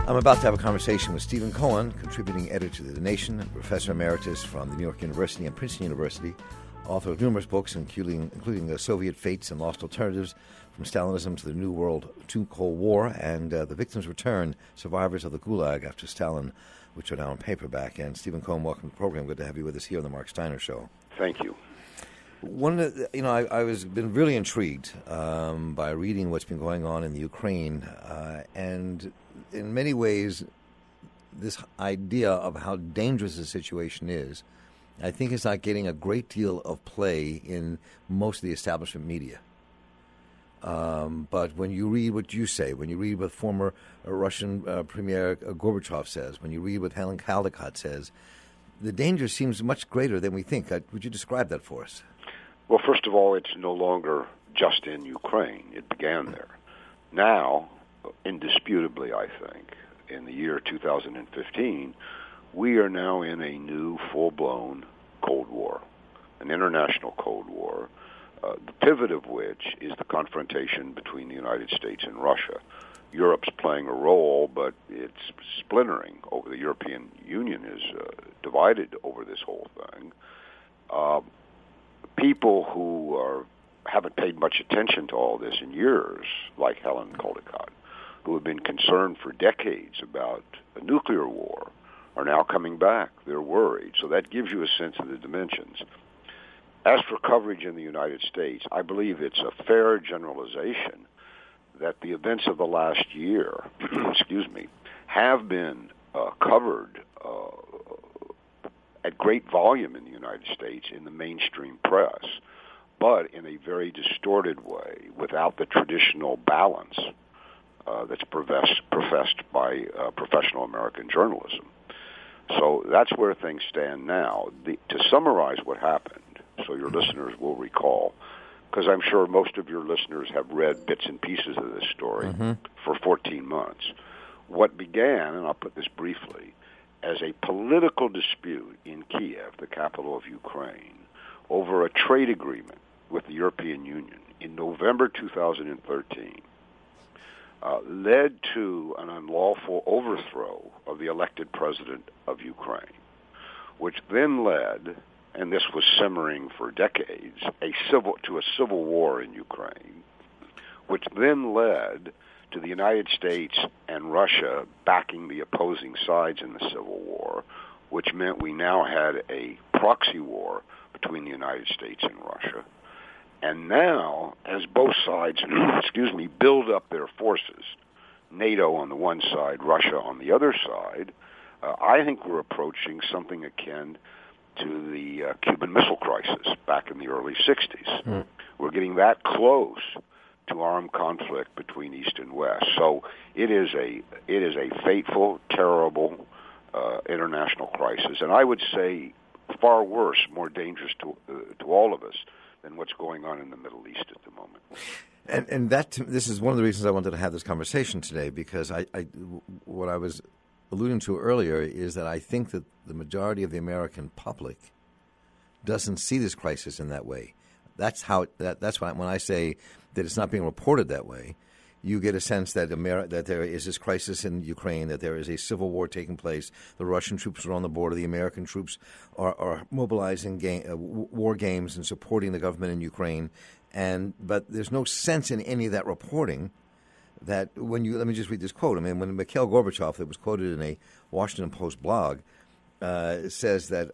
I'm about to have a conversation with Stephen Cohen, contributing editor to The Nation, professor emeritus from the New York University and Princeton University, author of numerous books, including The Soviet Fates and Lost Alternatives, From Stalinism to the New World to Cold War, and The Victim's Return, Survivors of the Gulag After Stalin, which are now in paperback. And Stephen Cohen, welcome to the program. Good to have you with us here on the Mark Steiner Show. Thank you. I was been really intrigued by reading what's been going on in the Ukraine, and in many ways, this idea of how dangerous the situation is, I think is not getting a great deal of play in most of the establishment media. But when you read what you say, when you read what former Russian Premier Gorbachev says, when you read what Helen Caldicott says, the danger seems much greater than we think. Would you describe that for us? Well, first of all, it's no longer just in Ukraine. It began there. Now, indisputably, I think, in the year 2015, we are now in a new full-blown Cold War, an international Cold War, the pivot of which is the confrontation between the United States and Russia. Europe's playing a role, but it's splintering. Over the European Union is divided over this whole thing. People who haven't paid much attention to all this in years, like Helen Caldicott, who have been concerned for decades about a nuclear war, are now coming back. They're worried. So that gives you a sense of the dimensions. As for coverage in the United States, I believe it's a fair generalization that the events of the last year, have been covered at great volume in the United States in the mainstream press, but in a very distorted way, without the traditional balance that's professed by professional American journalism. So that's where things stand now. To summarize what happened, so your listeners will recall, because I'm sure most of your listeners have read bits and pieces of this story for 14 months. What began, and I'll put this briefly, as a political dispute in Kiev, the capital of Ukraine, over a trade agreement with the European Union in November 2013, led to an unlawful overthrow of the elected president of Ukraine, which then led, and this was simmering for decades, to a civil war in Ukraine, which then led to the United States and Russia backing the opposing sides in the Civil War, which meant we now had a proxy war between the United States and Russia. And now, as both sides, build up their forces, NATO on the one side, Russia on the other side, I think we're approaching something akin to the Cuban Missile Crisis back in the early 60s. We're getting that close to armed conflict between East and West. So it is a fateful, terrible international crisis, and I would say far worse, more dangerous to all of us than what's going on in the Middle East at the moment. And this is one of the reasons I wanted to have this conversation today, because what I was alluding to earlier is that I think that the majority of the American public doesn't see this crisis in that way. That's why when I say that it's not being reported that way, you get a sense that that there is this crisis in Ukraine, that there is a civil war taking place. The Russian troops are on the border. The American troops are mobilizing war games and supporting the government in Ukraine. But there's no sense in any of that reporting that let me just read this quote. I mean, when Mikhail Gorbachev, that was quoted in a Washington Post blog, says that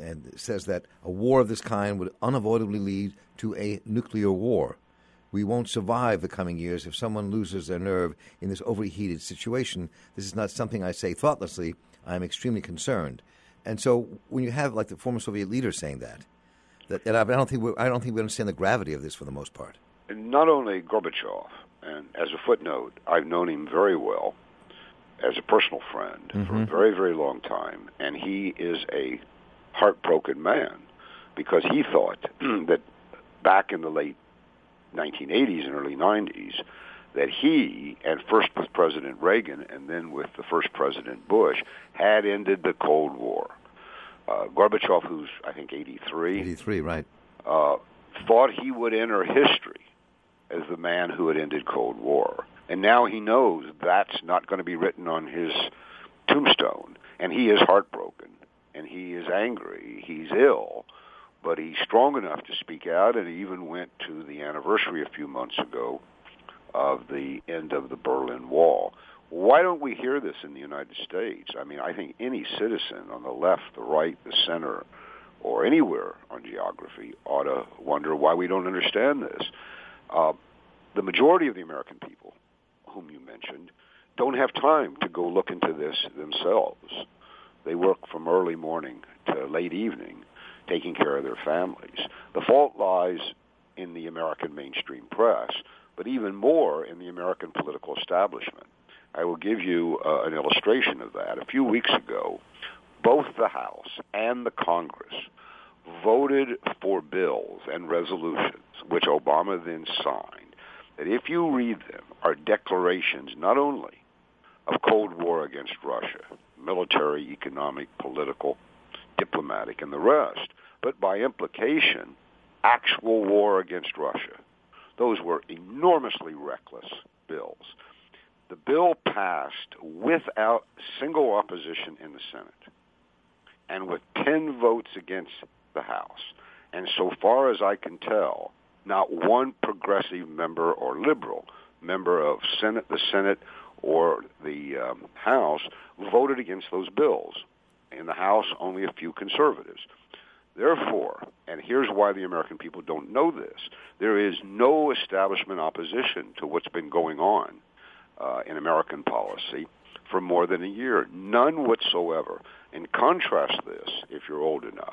a war of this kind would unavoidably lead to a nuclear war. We won't survive the coming years if someone loses their nerve in this overheated situation. This is not something I say thoughtlessly. I'm extremely concerned. And so when you have like the former Soviet leader saying that and I don't think we understand the gravity of this for the most part. And not only Gorbachev, and as a footnote, I've known him very well as a personal friend for a very, very long time, and he is a heartbroken man because he thought that back in the late 1980s and early 90s that he, and first with President Reagan and then with the first President Bush, had ended the Cold War. Gorbachev, who's, I think, 83. 83, right. Thought he would enter history as the man who had ended Cold War. And now he knows that's not going to be written on his tombstone. And he is heartbroken, and he is angry, he's ill, but he's strong enough to speak out, and he even went to the anniversary a few months ago of the end of the Berlin Wall. Why don't we hear this in the United States? I mean, I think any citizen on the left, the right, the center, or anywhere on geography ought to wonder why we don't understand this. The majority of the American people, whom you mentioned, don't have time to go look into this themselves. They work from early morning to late evening, taking care of their families. The fault lies in the American mainstream press, but even more in the American political establishment. I will give you an illustration of that. A few weeks ago, both the House and the Congress voted for bills and resolutions, which Obama then signed, that if you read them, are declarations not only of Cold War against Russia, military, economic, political, diplomatic, and the rest, but by implication, actual war against Russia. Those were enormously reckless bills. The bill passed without single opposition in the Senate and with 10 votes against the House. And so far as I can tell, not one progressive member or liberal member of the Senate or the House voted against those bills. In the House, only a few conservatives. Therefore, and here's why the American people don't know this, there is no establishment opposition to what's been going on in American policy for more than a year. None whatsoever. And contrast this, if you're old enough,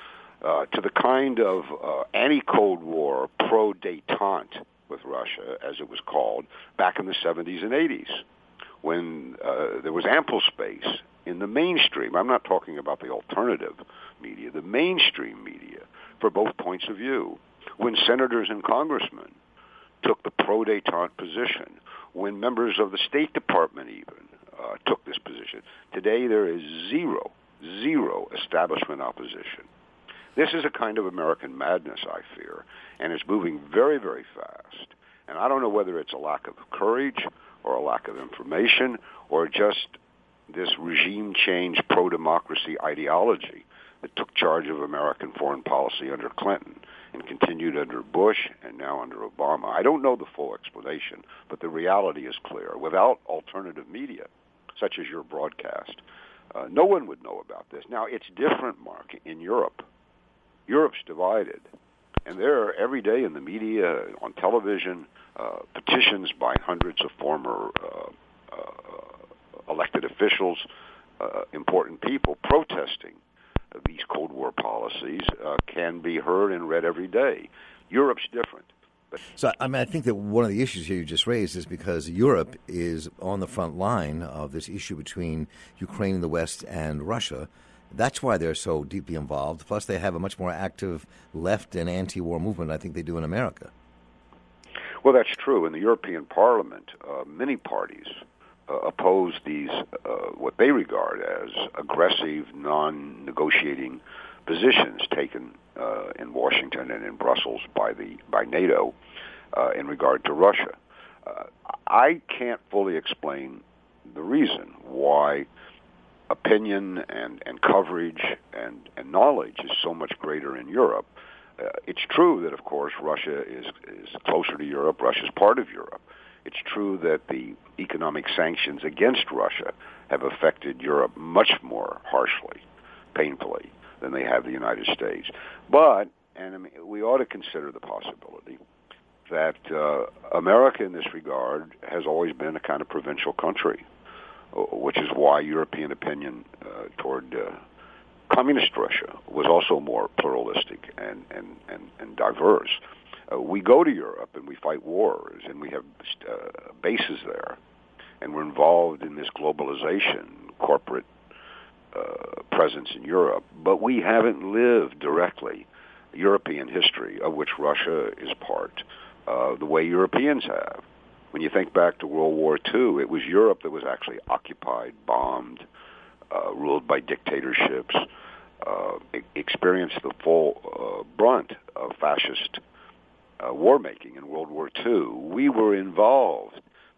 to the kind of anti-Cold War, pro-détente with Russia, as it was called, back in the 70s and 80s, when there was ample space in the mainstream. I'm not talking about the alternative media, the mainstream media, for both points of view. When senators and congressmen took the pro-détente position, when members of the State Department even took this position. Today there is zero establishment opposition. This is a kind of American madness, I fear, and it's moving very, very fast. And I don't know whether it's a lack of courage or a lack of information or just this regime change pro-democracy ideology that took charge of American foreign policy under Clinton and continued under Bush and now under Obama. I don't know the full explanation, but the reality is clear. Without alternative media, such as your broadcast, no one would know about this. Now, it's different, Mark, in Europe. Europe's divided, and there every day in the media, on television, petitions by hundreds of former elected officials, important people protesting these Cold War policies can be heard and read every day. Europe's different. So, I mean, I think that one of the issues here you just raised is because Europe is on the front line of this issue between Ukraine in the West and Russia. That's why they're so deeply involved. Plus, they have a much more active left and anti-war movement, I think they do in America. Well, that's true. In the European Parliament, many parties oppose these, what they regard as aggressive, non-negotiating positions taken in Washington and in Brussels by NATO in regard to Russia. I can't fully explain the reason why opinion and coverage and knowledge is so much greater in Europe. It's true that, of course, Russia is closer to Europe. Russia's part of Europe. It's true that the economic sanctions against Russia have affected Europe much more harshly, painfully, than they have the United States. But, and I mean, we ought to consider the possibility that America in this regard has always been a kind of provincial country, which is why European opinion toward communist Russia was also more pluralistic and diverse. We go to Europe and we fight wars and we have bases there, and we're involved in this globalization, corporate presence in Europe, but we haven't lived directly European history, of which Russia is part, the way Europeans have. When you think back to World War II, it was Europe that was actually occupied, bombed, ruled by dictatorships, experienced the full brunt of fascist war-making in World War II. We were involved,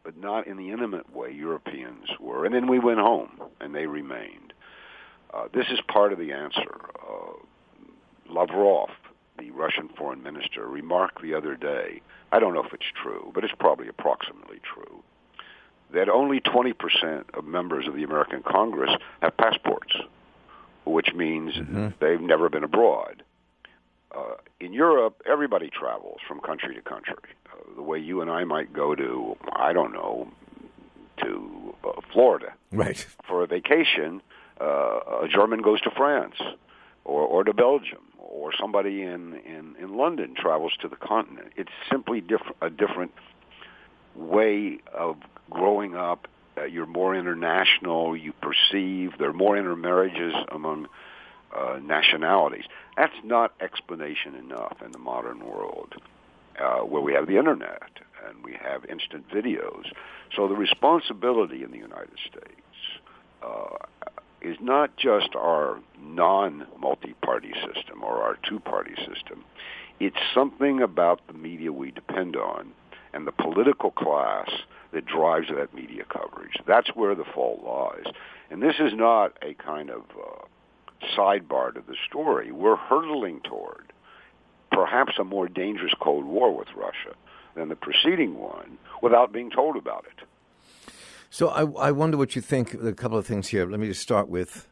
but not in the intimate way Europeans were. And then we went home, and they remained. This is part of the answer. Lavrov, the Russian foreign minister, remarked the other day, I don't know if it's true, but it's probably approximately true, that only 20% of members of the American Congress have passports, which means they've never been abroad. In Europe, everybody travels from country to country. The way you and I might go to, I don't know, to Florida for a vacation, a German goes to France or to Belgium, or somebody in London travels to the continent. It's simply a different way of growing up. You're more international. You perceive there are more intermarriages among nationalities. That's not explanation enough in the modern world, where we have the internet and we have instant videos. So the responsibility in the United States is not just our non-multi-party system or our two-party system. It's something about the media we depend on and the political class that drives that media coverage. That's where the fault lies. And this is not a kind of sidebar to the story. We're hurtling toward perhaps a more dangerous Cold War with Russia than the preceding one without being told about it. So I wonder what you think. A couple of things here. Let me just start with,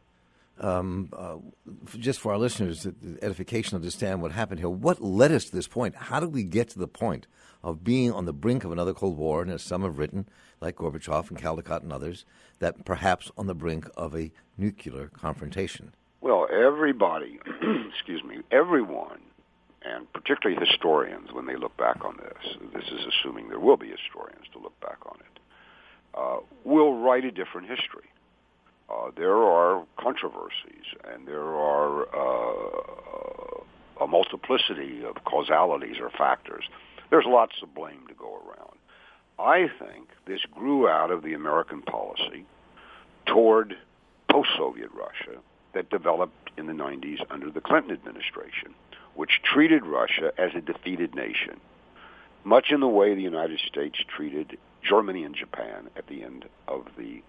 just for our listeners, the edification to understand what happened here. What led us to this point? How did we get to the point of being on the brink of another Cold War, and as some have written, like Gorbachev and Caldecott and others, that perhaps on the brink of a nuclear confrontation? Well, everybody, everyone, and particularly historians, when they look back on this is assuming there will be historians to look back on it, will write a different history. There are controversies, and there are a multiplicity of causalities or factors. There's lots of blame to go around. I think this grew out of the American policy toward post-Soviet Russia that developed in the 90s under the Clinton administration, which treated Russia as a defeated nation, much in the way the United States treated Germany and Japan at the end of the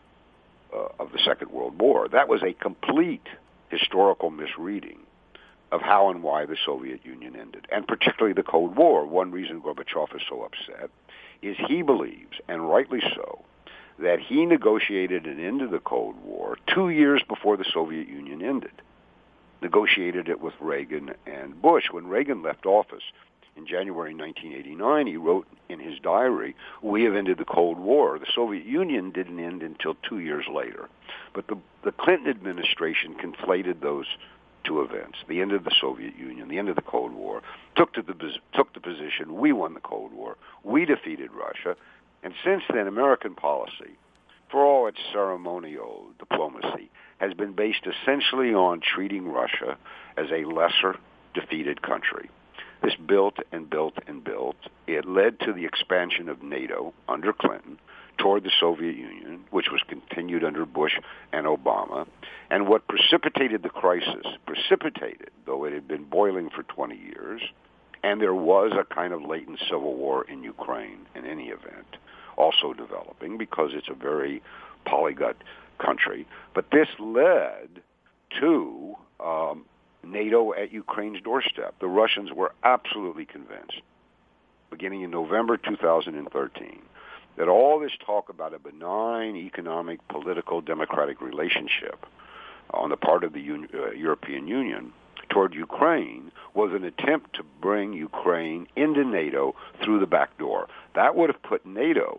Second World War. That was a complete historical misreading of how and why the Soviet Union ended, and particularly the Cold War. One reason Gorbachev is so upset is he believes, and rightly so, that he negotiated an end to the Cold War 2 years before the Soviet Union ended. Negotiated it with Reagan and Bush. When Reagan left office in January 1989, he wrote in his diary, "We have ended the Cold War." The Soviet Union didn't end until 2 years later. But the Clinton administration conflated those two events, the end of the Soviet Union, the end of the Cold War, took the position, we won the Cold War, we defeated Russia, and since then American policy, for all its ceremonial diplomacy, has been based essentially on treating Russia as a lesser defeated country. This built and built and built. It led to the expansion of NATO under Clinton toward the Soviet Union, which was continued under Bush and Obama. And what precipitated the crisis, though it had been boiling for 20 years, and there was a kind of latent civil war in Ukraine in any event, also developing because it's a very polyglot country. But this led to NATO at Ukraine's doorstep. The Russians were absolutely convinced, beginning in November 2013, that all this talk about a benign economic, political, democratic relationship on the part of the European Union toward Ukraine was an attempt to bring Ukraine into NATO through the back door. That would have put NATO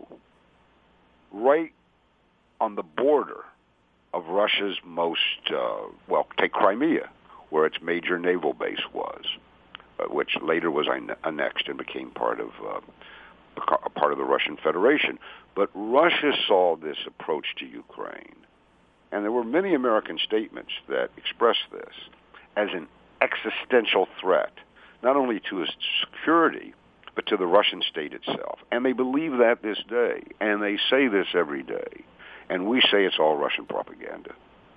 right on the border of Russia's most, take Crimea, where its major naval base was, which later was annexed and became part of the Russian Federation. But Russia saw this approach to Ukraine, and there were many American statements that expressed this as an existential threat, not only to its security, but to the Russian state itself. And they believe that this day, and they say this every day. And we say it's all Russian propaganda.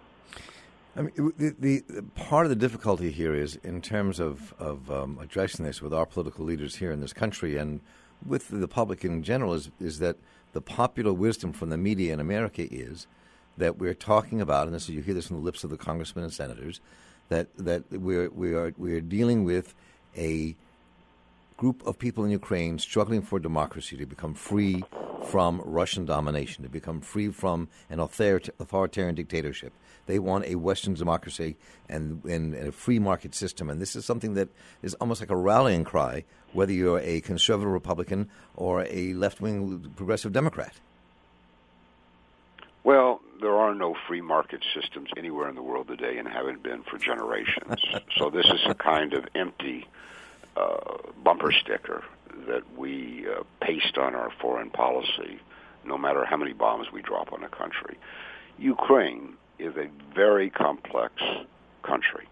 I mean, the part of the difficulty here is in terms of addressing this with our political leaders here in this country and with the public in general is that the popular wisdom from the media in America is that we're talking about, and you hear this from the lips of the congressmen and senators, that we're dealing with a group of people in Ukraine struggling for democracy, to become free from Russian domination, to become free from an authoritarian dictatorship. They want a Western democracy and a free market system. And this is something that is almost like a rallying cry, whether you're a conservative Republican or a left-wing progressive Democrat. Well, there are no free market systems anywhere in the world today and haven't been for generations. So this is a kind of empty bumper sticker that we paste on our foreign policy, no matter how many bombs we drop on a country. Ukraine is a very complex country.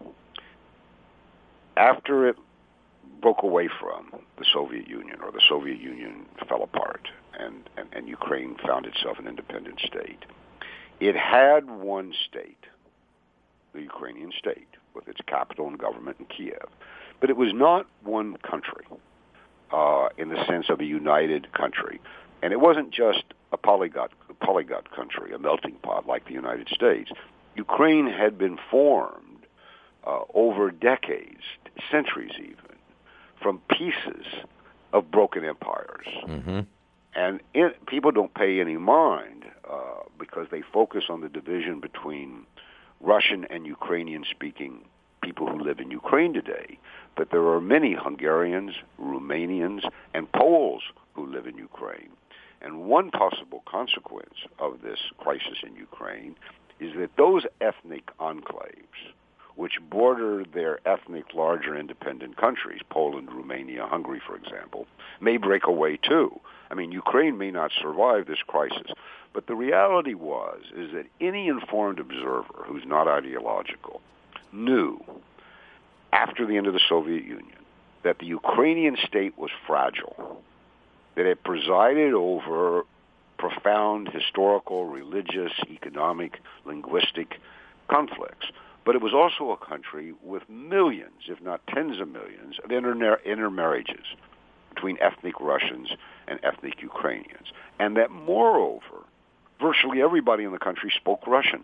After it broke away from the Soviet Union, or the Soviet Union fell apart, and Ukraine found itself an independent state, it had one state, the Ukrainian state, with its capital and government in Kiev. But it was not one country in the sense of a united country. And it wasn't just a polyglot country, a melting pot like the United States. Ukraine had been formed over decades, centuries even, from pieces of broken empires. Mm-hmm. And people don't pay any mind because they focus on the division between Russian and Ukrainian-speaking people who live in Ukraine today. But there are many Hungarians, Romanians, and Poles who live in Ukraine. And one possible consequence of this crisis in Ukraine is that those ethnic enclaves, which border their ethnic larger independent countries, Poland, Romania, Hungary, for example, may break away too. I mean, Ukraine may not survive this crisis. But the reality is that any informed observer who's not ideological knew, after the end of the Soviet Union, that the Ukrainian state was fragile, that it presided over profound historical, religious, economic, linguistic conflicts. But it was also a country with millions, if not tens of millions, of intermarriages between ethnic Russians and ethnic Ukrainians. And that, moreover, virtually everybody in the country spoke Russian,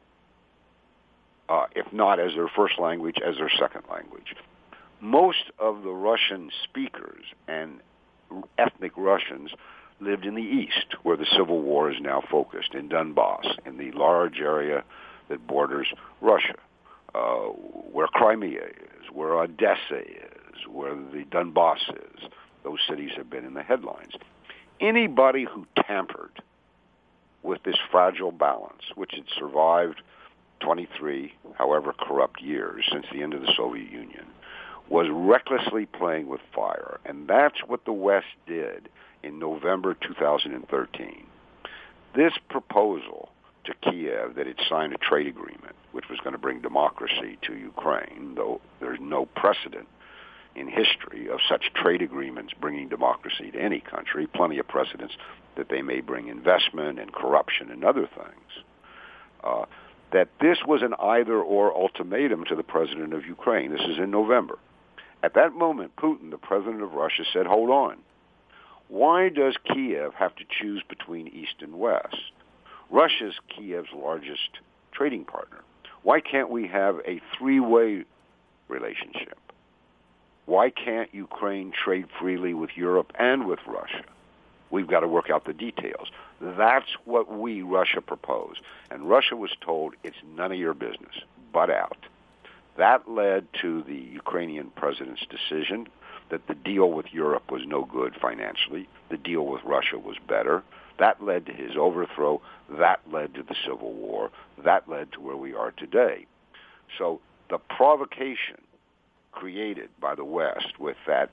if not as their first language, as their second language. Most of the Russian speakers and ethnic Russians lived in the east, where the civil war is now focused, in Donbass, in the large area that borders Russia, where Crimea is, where Odessa is, where the Donbass is. Those cities have been in the headlines. Anybody who tampered with this fragile balance, which had survived 23, however corrupt years since the end of the Soviet Union, was recklessly playing with fire. And that's what the West did in November 2013. This proposal to Kiev that it signed a trade agreement, which was going to bring democracy to Ukraine, though there's no precedent in history of such trade agreements bringing democracy to any country, plenty of precedents that they may bring investment and corruption and other things, that this was an either-or ultimatum to the president of Ukraine. This is in November. At that moment, Putin, the president of Russia, said, hold on. Why does Kiev have to choose between East and West? Russia's Kiev's largest trading partner. Why can't we have a three-way relationship? Why can't Ukraine trade freely with Europe and with Russia? We've got to work out the details. That's what Russia proposed. And Russia was told, it's none of your business, butt out. That led to the Ukrainian president's decision that the deal with Europe was no good financially. The deal with Russia was better. That led to his overthrow. That led to the Civil War. That led to where we are today. So the provocation created by the West with that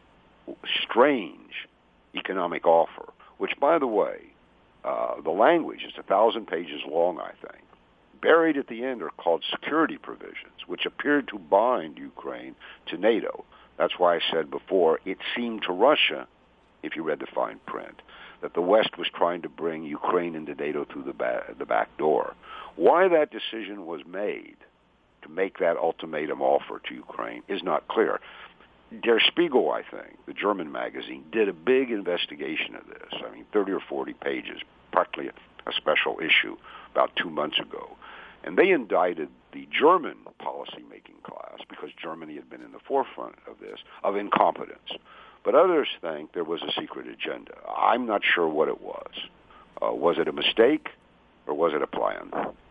strange economic offer, which, by the way, the language is 1,000 pages long, I think. Buried at the end are called security provisions, which appeared to bind Ukraine to NATO. That's why I said before, it seemed to Russia, if you read the fine print, that the West was trying to bring Ukraine into NATO through the back door. Why that decision was made to make that ultimatum offer to Ukraine is not clear. Der Spiegel, I think, the German magazine, did a big investigation of this. 30 or 40 pages, practically a special issue about 2 months ago. And they indicted the German policymaking class, because Germany had been in the forefront of this, of incompetence. But others think there was a secret agenda. I'm not sure what it was. Was it a mistake or was it a plan?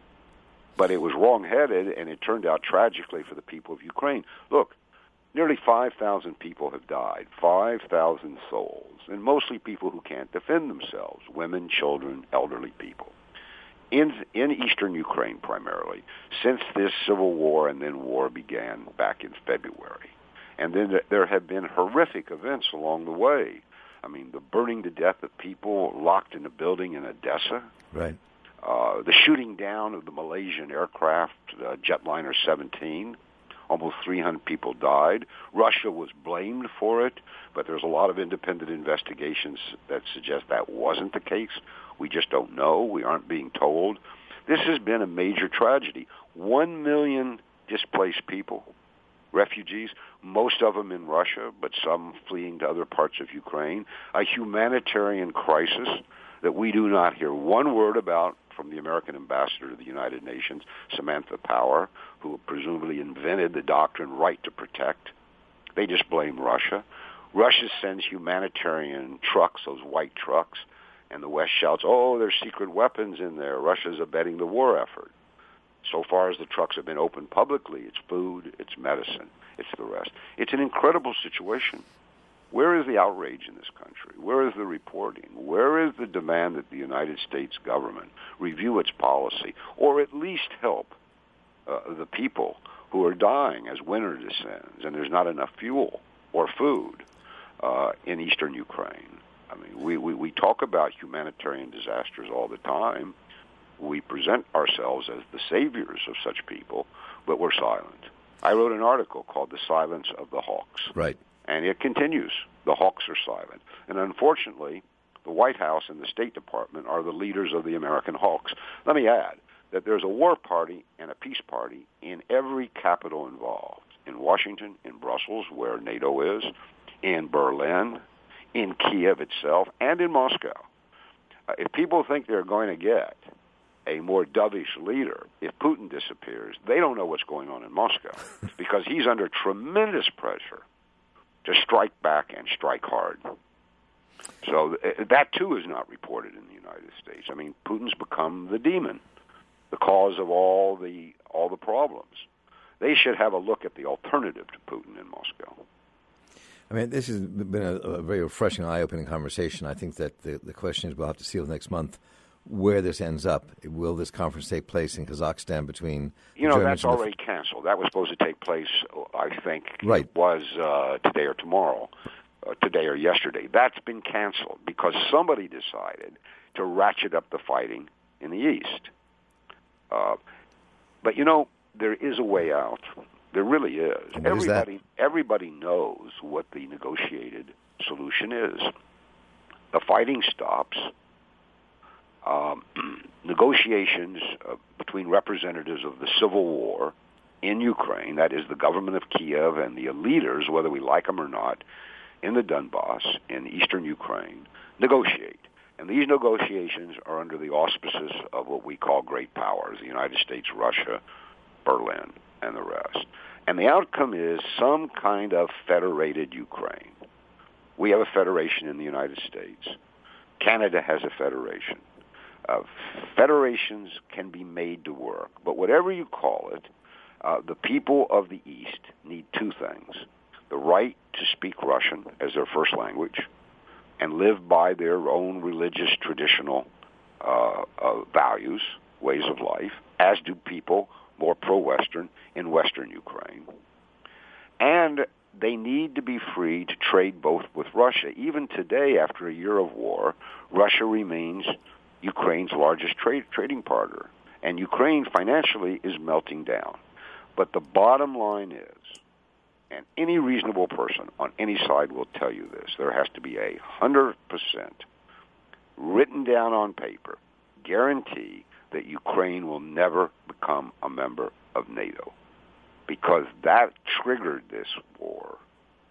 But it was wrong-headed, and it turned out tragically for the people of Ukraine. Look, nearly 5,000 people have died, 5,000 souls, and mostly people who can't defend themselves, women, children, elderly people. In eastern Ukraine primarily, since this civil war and then war began back in February. And then there have been horrific events along the way. The burning to death of people locked in a building in Odessa. Right. The shooting down of the Malaysian aircraft, Jetliner 17. Almost 300 people died. Russia was blamed for it, but there's a lot of independent investigations that suggest that wasn't the case. We just don't know. We aren't being told. This has been a major tragedy. 1 million displaced people, refugees, most of them in Russia, but some fleeing to other parts of Ukraine. A humanitarian crisis that we do not hear one word about from the American ambassador to the United Nations, Samantha Power, who presumably invented the doctrine right to protect. They just blame Russia. Russia sends humanitarian trucks, those white trucks, and the West shouts, oh, there's secret weapons in there. Russia's abetting the war effort. So far as the trucks have been opened publicly, it's food, it's medicine, it's the rest. It's an incredible situation. Where is the outrage in this country? Where is the reporting? Where is the demand that the United States government review its policy, or at least help the people who are dying as winter descends and there's not enough fuel or food in eastern Ukraine? We talk about humanitarian disasters all the time. We present ourselves as the saviors of such people, but we're silent. I wrote an article called The Silence of the Hawks. Right. And it continues. The hawks are silent. And unfortunately, the White House and the State Department are the leaders of the American hawks. Let me add that there's a war party and a peace party in every capital involved. In Washington, in Brussels, where NATO is, in Berlin, in Kiev itself, and in Moscow. If people think they're going to get a more dovish leader, if Putin disappears, they don't know what's going on in Moscow because he's under tremendous pressure to strike back and strike hard. So that, too, is not reported in the United States. Putin's become the demon, the cause of all the problems. They should have a look at the alternative to Putin in Moscow. This has been a very refreshing, eye-opening conversation. I think that the question is we'll have to see next month where this ends up. Will this conference take place in Kazakhstan between that's already canceled. That was supposed to take place, I think, right. It was today or tomorrow, today or yesterday. That's been canceled because somebody decided to ratchet up the fighting in the East. But, there is a way out. There really is. Everybody knows what the negotiated solution is. The fighting stops. Negotiations between representatives of the civil war in Ukraine, that is the government of Kiev and the leaders, whether we like them or not, in the Donbass, in eastern Ukraine, negotiate. And these negotiations are under the auspices of what we call great powers, the United States, Russia, Berlin, and the rest. And the outcome is some kind of federated Ukraine. We have a federation in the United States. Canada has a federation. Federations can be made to work, but whatever you call it, the people of the East need two things: the right to speak Russian as their first language and live by their own religious, traditional values, ways of life, as do people more pro-Western in Western Ukraine. And they need to be free to trade both with Russia. Even today, after a year of war, Russia remains Ukraine's largest trading partner, and Ukraine financially is melting down. But the bottom line is, and any reasonable person on any side will tell you this, there has to be 100% written down on paper guarantee that Ukraine will never become a member of NATO, because that triggered this war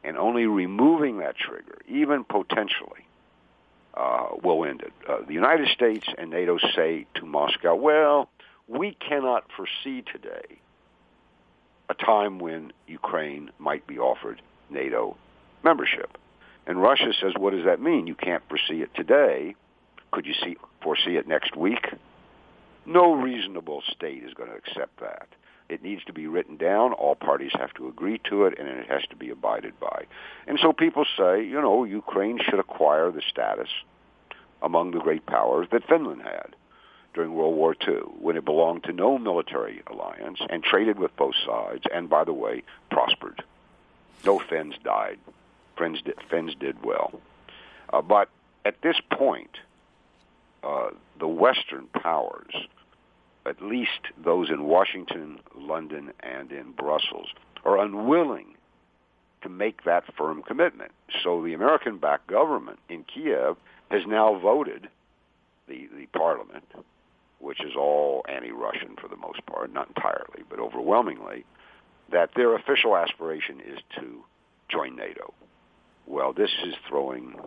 And only removing that trigger, even potentially, will end it. The United States and NATO say to Moscow, well, we cannot foresee today a time when Ukraine might be offered NATO membership. And Russia says, what does that mean? You can't foresee it today. Could you foresee it next week? No reasonable state is going to accept that. It needs to be written down. All parties have to agree to it, and it has to be abided by. And so people say, Ukraine should acquire the status among the great powers that Finland had during World War II, when it belonged to no military alliance and traded with both sides, and, by the way, prospered. No Finns died. Finns did well. But at this point, the Western powers, at least those in Washington, London, and in Brussels, are unwilling to make that firm commitment. So the American-backed government in Kiev has now voted, the parliament, which is all anti-Russian for the most part, not entirely, but overwhelmingly, that their official aspiration is to join NATO. Well, this is throwing,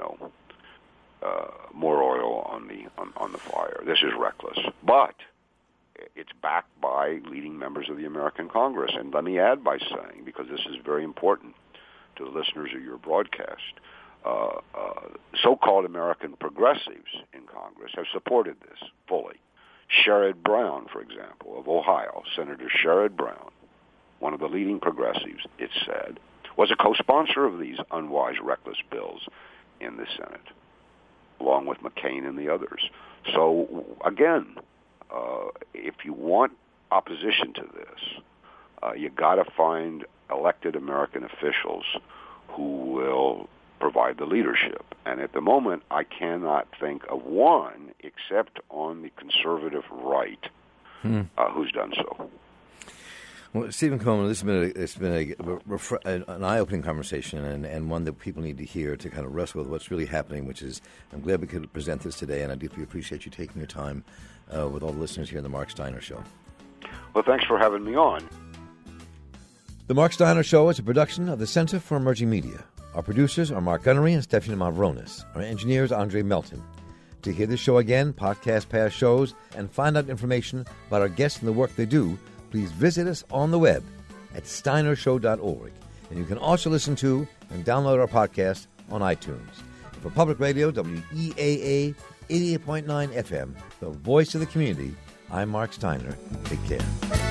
more oil on the fire. This is reckless. But it's backed by leading members of the American Congress. And let me add by saying, because this is very important to the listeners of your broadcast, so-called American progressives in Congress have supported this fully. Sherrod Brown, for example, of Ohio, Senator Sherrod Brown, one of the leading progressives, it's said, was a co-sponsor of these unwise, reckless bills in the Senate, along with McCain and the others. So, again, if you want opposition to this, you got to find elected American officials who will provide the leadership. And at the moment, I cannot think of one except on the conservative right who's done so. Well, Stephen Coleman, it's been an eye-opening conversation and one that people need to hear to kind of wrestle with what's really happening, which is, I'm glad we could present this today, and I deeply appreciate you taking your time with all the listeners here on The Mark Steiner Show. Well, thanks for having me on. The Mark Steiner Show is a production of the Center for Emerging Media. Our producers are Mark Gunnery and Stephanie Mavronis. Our engineer is Andre Melton. To hear this show again, podcast past shows, and find out information about our guests and the work they do, please visit us on the web at steinershow.org. And you can also listen to and download our podcast on iTunes. For Public Radio, WEAA 88.9 FM, the voice of the community, I'm Mark Steiner. Take care.